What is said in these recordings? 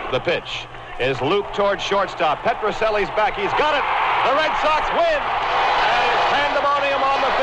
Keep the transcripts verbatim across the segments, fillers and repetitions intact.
The pitch is looped towards shortstop. Petrocelli's back. He's got it. The Red Sox win. And it's pandemonium on the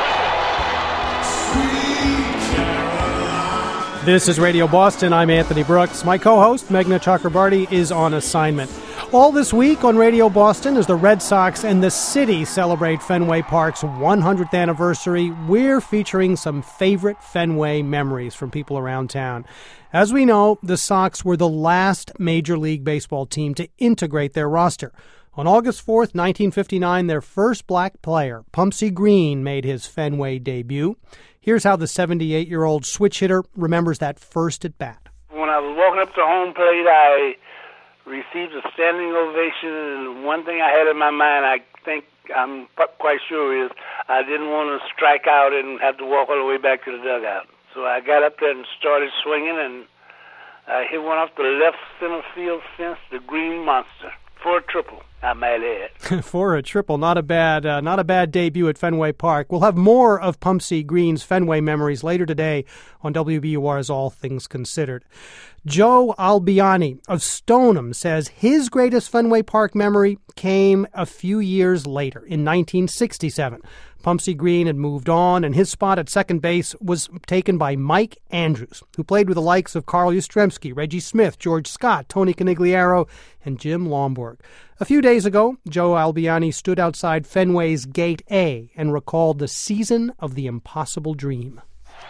field. This is Radio Boston. I'm Anthony Brooks. My co-host, Meghna Chakrabarty, is on assignment. All this week on Radio Boston, as the Red Sox and the city celebrate Fenway Park's one hundredth anniversary, we're featuring some favorite Fenway memories from people around town. As we know, the Sox were the last Major League Baseball team to integrate their roster. On August fourth, nineteen fifty-nine, their first black player, Pumpsie Green, made his Fenway debut. Here's how the seventy-eight-year-old switch hitter remembers that first at-bat. When I was walking up to home plate, I received a standing ovation, and one thing I had in my mind, I think I'm quite sure, is I didn't want to strike out and have to walk all the way back to the dugout. So I got up there and started swinging, and I hit one off the left center field fence, the Green Monster, for a triple, I might add. For a triple, not a bad, uh, not a bad debut at Fenway Park. We'll have more of Pumpsie Green's Fenway memories later today on W B U R's All Things Considered. Joe Albiani of Stoneham says his greatest Fenway Park memory came a few years later, in nineteen sixty-seven. Pumpsie Green had moved on, and his spot at second base was taken by Mike Andrews, who played with the likes of Carl Yastrzemski, Reggie Smith, George Scott, Tony Conigliaro, and Jim Lomborg. A few days ago, Joe Albiani stood outside Fenway's Gate A and recalled the season of the impossible dream.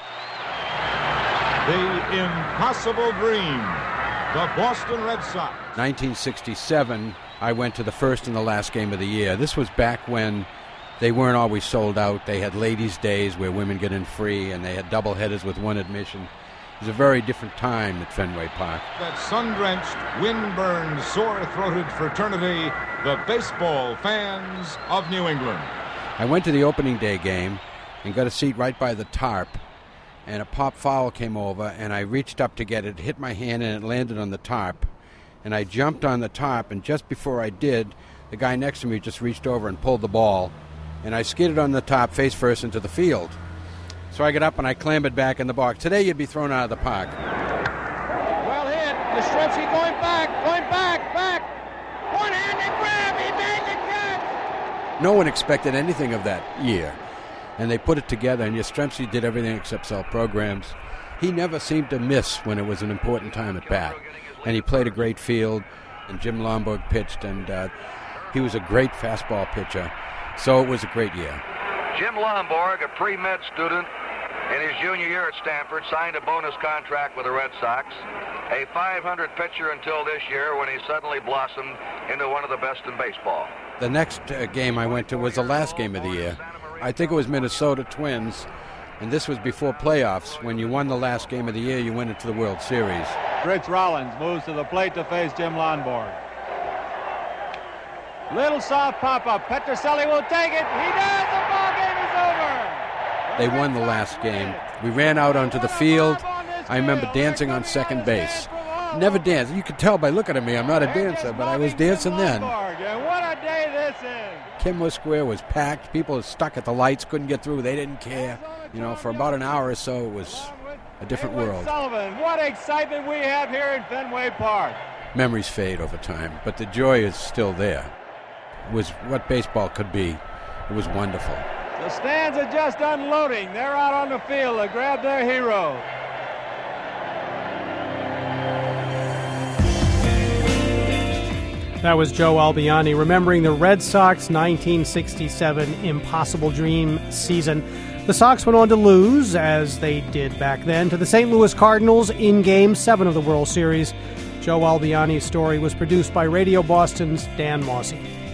The impossible dream, the Boston Red Sox. nineteen sixty-seven, I went to the first and the last game of the year. This was back when they weren't always sold out. They had ladies' days where women get in free, and they had double headers with one admission. It was a very different time at Fenway Park. That sun-drenched, wind-burned, sore-throated fraternity, the baseball fans of New England. I went to the opening day game and got a seat right by the tarp, and a pop foul came over, and I reached up to get it, hit my hand, and it landed on the tarp. And I jumped on the tarp, and just before I did, the guy next to me just reached over and pulled the ball, and I skidded on the top face first into the field. So I got up and I clambered back in the box. Today you'd be thrown out of the park. Well hit. Yastrzemski going back, going back, back. One-handed grab. He made the catch. No one expected anything of that year. And they put it together, and Yastrzemski did everything except sell programs. He never seemed to miss when it was an important time at bat. And he played a great field, and Jim Lomborg pitched, and uh, he was a great fastball pitcher. So it was a great year. Jim Lomborg, a pre-med student in his junior year at Stanford, signed a bonus contract with the Red Sox. A five hundred pitcher until this year, when he suddenly blossomed into one of the best in baseball. The next uh, game I went to was the last game of the year. I think it was Minnesota Twins, and this was before playoffs. When you won the last game of the year, you went into the World Series. Rich Rollins moves to the plate to face Jim Lomborg. Little soft pop-up. Petrocelli will take it. He does. The ball game is over. They won the last game. We ran out onto the field. I remember dancing on second base. Never danced. You could tell by looking at me I'm not a dancer, but I was dancing then. And what a day this is. Kenmore Square was packed. People were stuck at the lights, couldn't get through. They didn't care. You know, for about an hour or so, it was a different world. Sullivan, what excitement we have here in Fenway Park. Memories fade over time, but the joy is still there. It was what baseball could be. It was wonderful. The stands are just unloading. They're out on the field to grab their hero. That was Joe Albiani remembering the Red Sox nineteen sixty-seven Impossible Dream season. The Sox went on to lose, as they did back then, to the Saint Louis Cardinals in Game seven of the World Series. Joe Albiani's story was produced by Radio Boston's Dan Mossy.